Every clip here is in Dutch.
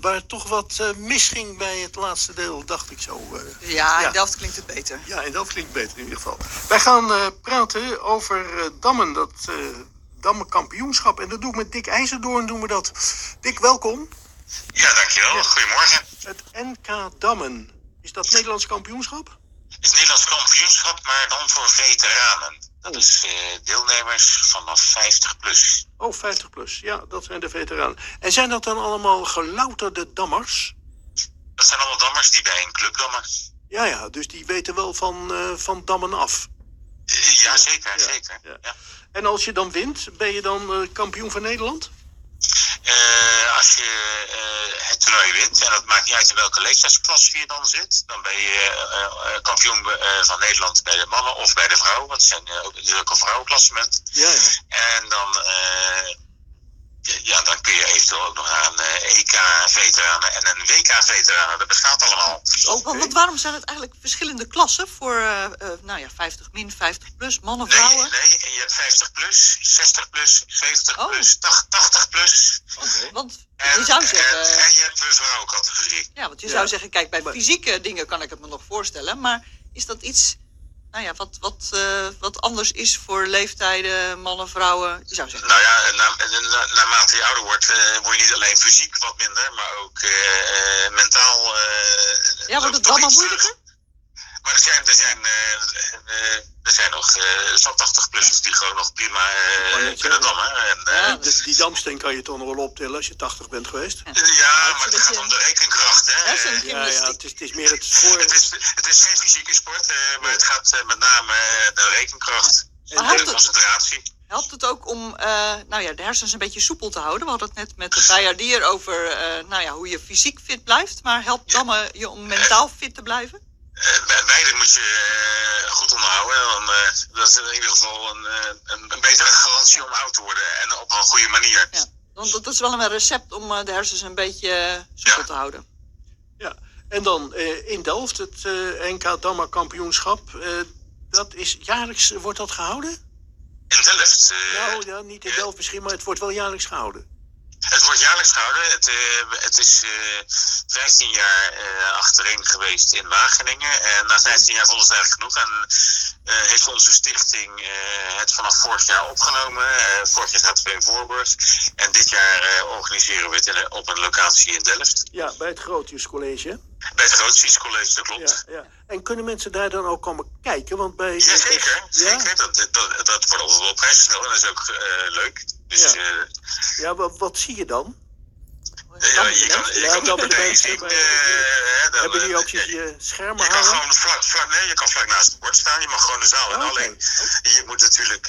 waar toch wat misging bij het laatste deel, dacht ik zo. In Delft klinkt het beter. Ja, in Delft klinkt het beter in ieder geval. Wij gaan praten over Dammen, dat Dammen kampioenschap. En dat doe ik met Dick IJzerdoorn, doen we dat. Dick, welkom. Ja, dankjewel. Ja. Goedemorgen. Het NK Dammen, is dat Nederlands kampioenschap? Het is Nederlands kampioenschap, maar dan voor veteranen. Dat is deelnemers vanaf 50 plus. Oh, 50 plus. Ja, dat zijn de veteranen. En zijn dat dan allemaal gelouterde dammers? Dat zijn allemaal dammers die bij een club dammen. Ja, dus die weten wel van dammen af. Ja, zeker. Ja. En als je dan wint, ben je dan kampioen van Nederland? Als je het toernooi wint, en dat maakt niet uit in welke leeftijdsklasse je dan zit, dan ben je kampioen van Nederland bij de mannen of bij de vrouwen, want het is ook een vrouwenklassement. Ja. En dan kun je eventueel ook nog naar een EK-veteranen en een WK-veteranen. Dat bestaat allemaal. Okay. Want waarom zijn het eigenlijk verschillende klassen voor 50 min, 50 plus, mannen, vrouwen? Nee, en je hebt 50 plus, 60 plus, 70 plus, 80 plus. Okay. Want je zou zeggen... En je hebt de vrouwencategorie. Ja, want je zou zeggen, kijk, bij fysieke dingen kan ik het me nog voorstellen. Maar is dat iets wat anders is voor leeftijden, mannen, vrouwen? Je zou zeggen. Nou ja, naarmate je ouder wordt, word je niet alleen fysiek wat minder, maar ook mentaal. Wordt het allemaal moeilijker? Maar er zijn nog 80-plussers die gewoon nog prima kunnen dammen. Die damsteen kan je toch nog wel optillen als je 80 bent geweest? Ja, maar het gaat om de rekenkracht. Hè? Het is meer het voor... Het is geen fysieke sport, maar het gaat met name de rekenkracht en de concentratie. Helpt het ook om de hersens een beetje soepel te houden? We hadden het net met de bijaardier over hoe je fysiek fit blijft. Maar helpt dammen je om mentaal fit te blijven? Beide moet je goed onderhouden. Dat is in ieder geval een betere garantie om oud te worden. En op een goede manier. Ja, want dat is wel een recept om de hersens een beetje soepel te houden. Ja, en dan in Delft, het NK Dammen kampioenschap. Dat is jaarlijks, wordt dat gehouden? In Delft? Niet in Delft misschien, maar het wordt wel jaarlijks gehouden. Het wordt jaarlijks gehouden. Het is 15 jaar achtereen geweest in Wageningen. En na 15 jaar vonden ze het eigenlijk genoeg. En heeft onze stichting het vanaf vorig jaar opgenomen. Vorig jaar zaten we in Voorburg. En dit jaar organiseren we het op een locatie in Delft. Ja, bij het Groothuiscollege. Bij het Groothuiscollege, dat klopt. Ja. En kunnen mensen daar dan ook komen kijken? Want bij... Jazeker. Dat wordt altijd wel op prijs gesteld. En dat is ook leuk. Dus, wat zie je dan? Je kan de partijen zien. Hebben die ook je schermen hangen? Je kan vlak naast het bord staan. Je mag gewoon de zaal in. Alleen, je moet natuurlijk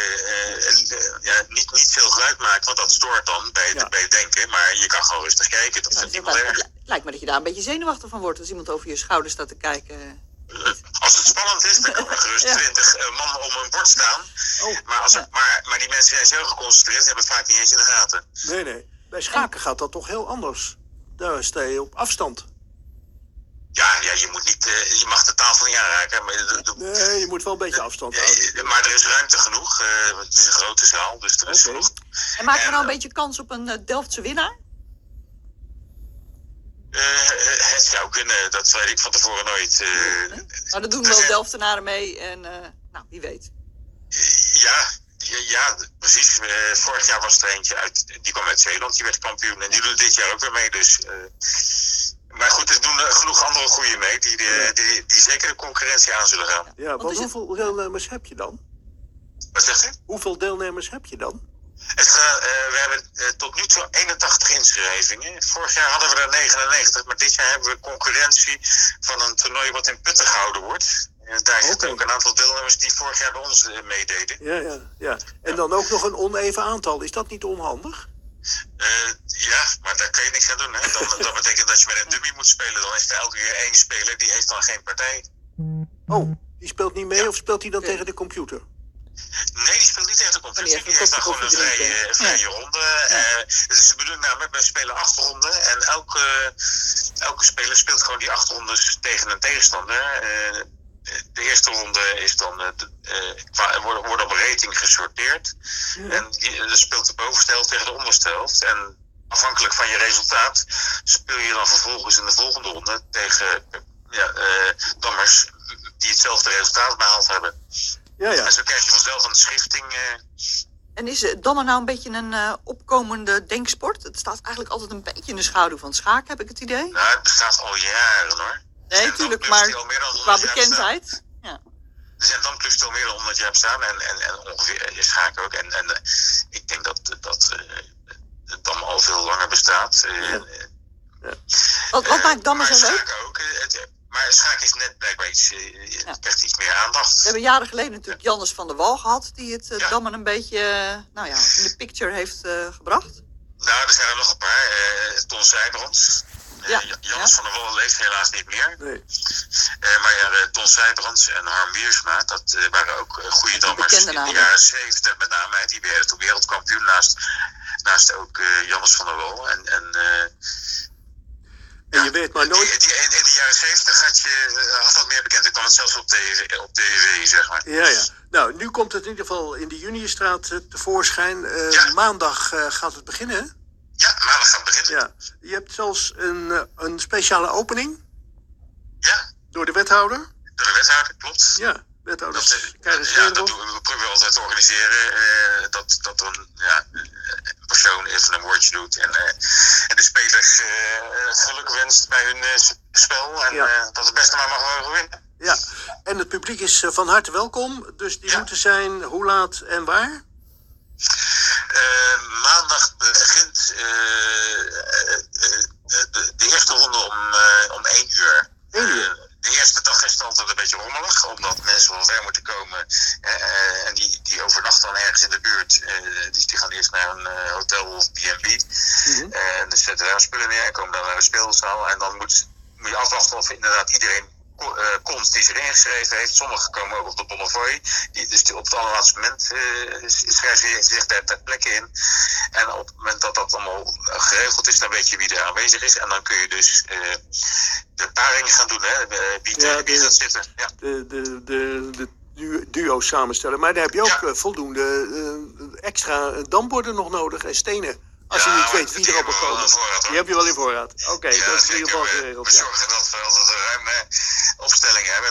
niet veel geluid maken, want dat stoort dan bij het denken. Maar je kan gewoon rustig kijken. Dat vindt niemand erg. Het lijkt me dat je daar een beetje zenuwachtig van wordt als iemand over je schouder staat te kijken. Als het spannend is, dan kan er gerust 20 mannen om een bord staan. Maar die mensen zijn zo geconcentreerd, hebben het vaak niet eens in de gaten. Nee. Bij schaken gaat dat toch heel anders. Daar sta je op afstand. Ja, je mag de tafel niet aanraken. Nee, je moet wel een beetje afstand houden. Maar er is ruimte genoeg. Het is een grote zaal, dus er is genoeg. En maken we nou een beetje kans op een Delftse winnaar? Het zou kunnen, dat weet ik van tevoren nooit. Maar dat doen wel Delftenaren mee en wie weet. Ja, precies. Vorig jaar was er eentje die kwam uit Zeeland, die werd kampioen. En die doet dit jaar ook weer mee, dus... Maar goed, er doen genoeg andere goeie mee, die zeker de concurrentie aan zullen gaan. Ja, want hoeveel deelnemers heb je dan? Wat zegt u? Hoeveel deelnemers heb je dan? We hebben tot nu toe 81 inschrijvingen. Vorig jaar hadden we er 99, maar dit jaar hebben we concurrentie van een toernooi wat in Putten gehouden wordt. Daar zitten ook een aantal deelnemers die vorig jaar bij ons meededen. Ja. En dan ook nog een oneven aantal. Is dat niet onhandig? Maar daar kun je niks aan doen. Hè? Dat betekent dat je met een dummy moet spelen. Dan is er elke keer één speler, die heeft dan geen partij. Oh, die speelt niet mee of speelt hij dan tegen de computer? Nee, die speelt niet tegen de computer. Die heeft dan gewoon een vrije ronde. Het is de bedoeling namelijk, we spelen 8 ronden. En elke speler speelt gewoon die 8 rondes tegen een tegenstander. De eerste ronde is dan wordt op rating gesorteerd. En dan speelt de bovenste helft tegen de onderste helft. En afhankelijk van je resultaat speel je dan vervolgens in de volgende ronde tegen dammers die hetzelfde resultaat behaald hebben. Ja. En zo krijg je vanzelf een schifting. En is dammen nou een beetje een opkomende denksport? Het staat eigenlijk altijd een beetje in de schaduw van het schaken, heb ik het idee. Nou, het bestaat al jaren hoor. Nee, natuurlijk, maar qua bekendheid. Ja. Er zijn damclubs die al meer dan 100 jaar bestaan en ongeveer schaken ook. En ik denk dat de dam al veel langer bestaat. Wat maakt dammen zo leuk? Schaken ook. Maar schaken is net blijkbaar iets, krijgt iets meer aandacht. We hebben jaren geleden natuurlijk Jannes van der Wal gehad, die het dammen een beetje in de picture heeft gebracht. Nou, er zijn er nog een paar. Ton Sijbrands. Jannes van der Wal leeft helaas niet meer. Nee. Maar Ton Sijbrands en Harm Wiersma, dat waren ook goede dammers in de jaren 70 met name. Die werden toen wereldkampioen naast ook Jannes van der Wal. En je weet maar nooit... In de jaren 70 had dat meer bekend. Ik kwam het zelfs op tv, zeg maar. Ja. Nou, nu komt het in ieder geval in de Junistraat tevoorschijn. Maandag gaat het beginnen, hè? Ja, maandag gaat het beginnen. Ja. Je hebt zelfs een speciale opening. Ja. Door de wethouder. Door de wethouder, klopt. Ja, wethouder. Dat we proberen altijd te organiseren. Dat er een persoon even een woordje doet. En de spelers geluk wenst bij hun spel. En dat het beste maar mag winnen. Ja, en het publiek is van harte welkom. Dus die moeten zijn hoe laat en waar? Maandag begint de eerste ronde om 1 uur. 1 uur? De eerste dag is het altijd een beetje rommelig, omdat mensen van ver moeten komen. En die overnachten dan ergens in de buurt. Dus die gaan eerst naar een hotel of B&B. En dan zetten daar spullen neer en komen dan naar de speelzaal. En dan moet je afwachten of inderdaad iedereen komt die zich ingeschreven heeft. Sommigen komen ook op de Bonnefoy. Dus op het allerlaatste moment schrijven ze zich daar ter plekke in. En op het moment dat dat allemaal geregeld is, dan weet je wie er aanwezig is. En dan kun je dus de paring gaan doen. Hè? Wie dat zitten. Ja. De duo's samenstellen. Maar daar heb je ook voldoende extra damborden nog nodig en stenen. Als je niet weet wie erop komen. Die heb je wel in voorraad. Oké, dat is in ieder geval geregeld. We zorgen dat we altijd een ruime opstelling hebben.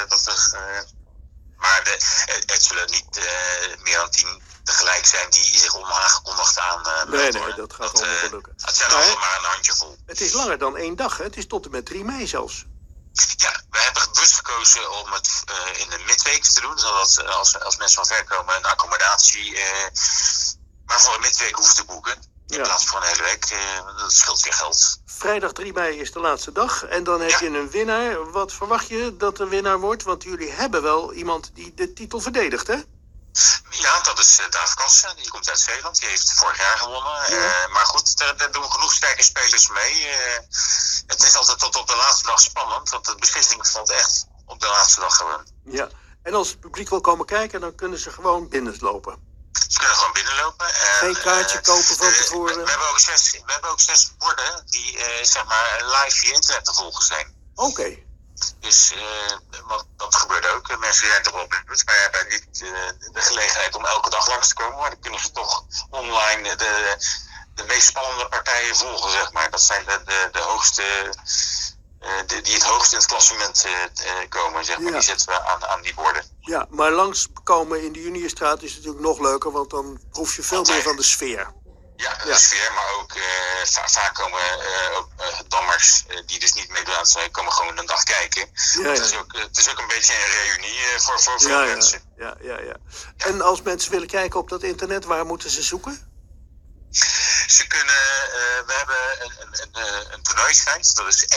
Maar het zullen niet meer dan 10 tegelijk zijn die zich onaangekondigd aan Nee, dat gaat allemaal wel lukken. Het zijn allemaal maar een handjevol. Het is langer dan 1 dag, hè? Het is tot en met 3 mei zelfs. Ja, we hebben bewust gekozen om het in de midweek te doen. Zodat als mensen van ver komen een accommodatie maar voor een midweek hoeven te boeken. In plaats van een hele week, dat scheelt weer geld. Vrijdag 3 mei is de laatste dag. En dan heb je een winnaar. Wat verwacht je dat de winnaar wordt? Want jullie hebben wel iemand die de titel verdedigt, hè? Ja, dat is Daaf Kassen. Die komt uit Zeeland. Die heeft vorig jaar gewonnen. Maar goed, daar doen genoeg sterke spelers mee. Het is altijd tot op de laatste dag spannend. Want de beslissing valt echt op de laatste dag gewoon. Ja, en als het publiek wil komen kijken, dan kunnen ze gewoon binnenlopen. Ze kunnen gewoon binnenlopen. Geen kaartje kopen van tevoren. We hebben ook 6 borden die live via internet te volgen zijn. Oké. Dus dat gebeurt ook. Mensen zijn toch wel benieuwd, maar hebben niet de gelegenheid om elke dag langs te komen. Maar dan kunnen ze toch online de meest spannende partijen volgen, zeg maar. Dat zijn de hoogste, die het hoogst in het klassement komen, zeg maar. Die zetten we aan die borden. Ja, maar langskomen in de Junistraat is natuurlijk nog leuker, want dan proef je veel meer van de sfeer. Ja, de sfeer, maar ook vaak komen ook dammers die dus niet meedoen, komen gewoon een dag kijken. Ja. Het is ook een beetje een reunie voor veel mensen. Ja. En als mensen willen kijken op dat internet, waar moeten ze zoeken? Ze kunnen, we hebben een toernooisite, dat is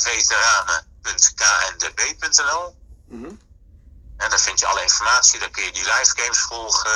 nkveteranen.kndb.nl. En daar vind je alle informatie, dan kun je die live games volgen.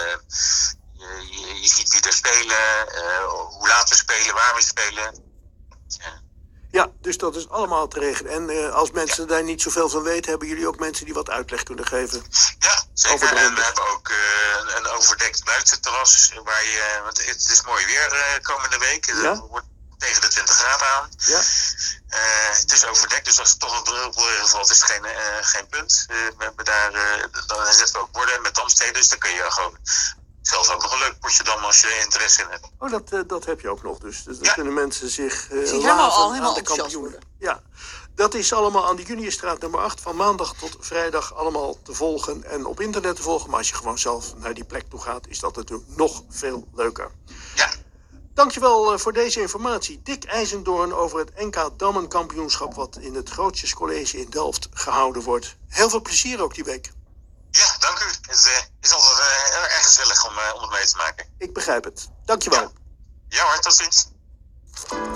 Je ziet wie er spelen, hoe laat we spelen, waar we spelen. Ja, dus dat is allemaal te regelen. En als mensen daar niet zoveel van weten, hebben jullie ook mensen die wat uitleg kunnen geven? Ja, zeker. En we hebben ook een overdekt buitenterras. Want het is mooi weer komende week. Het wordt tegen de 20 graden aan. Ja. Het is overdekt, dus als er toch een druppel valt, is het geen punt. We hebben dan zetten we ook borden met damsteden, dus dan kun je gewoon zelfs ook nog een leuk potje dam als je interesse in hebt. Oh, dat heb je ook nog dus. Dus dan kunnen mensen zich helemaal laven aan de enthousiast kampioenen. worden. Ja, dat is allemaal aan de Juniusstraat nummer 8 van maandag tot vrijdag allemaal te volgen en op internet te volgen. Maar als je gewoon zelf naar die plek toe gaat, is dat natuurlijk nog veel leuker. Ja. Dankjewel voor deze informatie. Dick IJzendoorn over het NK Dammenkampioenschap wat in het Grootjescollege in Delft gehouden wordt. Heel veel plezier ook die week. Ja, dank u. Het is altijd erg gezellig om het mee te maken. Ik begrijp het. Dankjewel. Ja hoor, tot ziens.